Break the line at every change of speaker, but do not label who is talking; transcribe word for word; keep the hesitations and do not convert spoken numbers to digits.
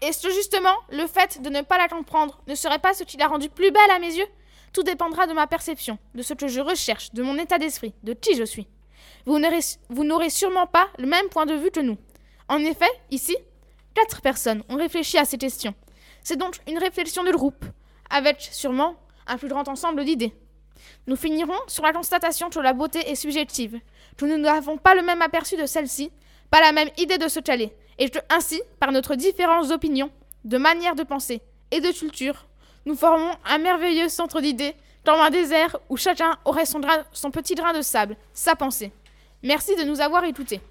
Et ce, justement, le fait de ne pas la comprendre ne serait pas ce qui l'a rendue plus belle à mes yeux? Tout dépendra de ma perception, de ce que je recherche, de mon état d'esprit, de qui je suis. Vous n'aurez, vous n'aurez sûrement pas le même point de vue que nous. En effet, ici, quatre personnes ont réfléchi à ces questions. C'est donc une réflexion de groupe, avec sûrement un plus grand ensemble d'idées. Nous finirons sur la constatation que la beauté est subjective, que nous n'avons pas le même aperçu de celle-ci, pas la même idée de ce qu'elle est, et que ainsi, par notre différence d'opinion, de manière de penser et de culture, nous formons un merveilleux centre d'idées, comme un désert où chacun aurait son, grain, son petit grain de sable, sa pensée. Merci de nous avoir écoutés.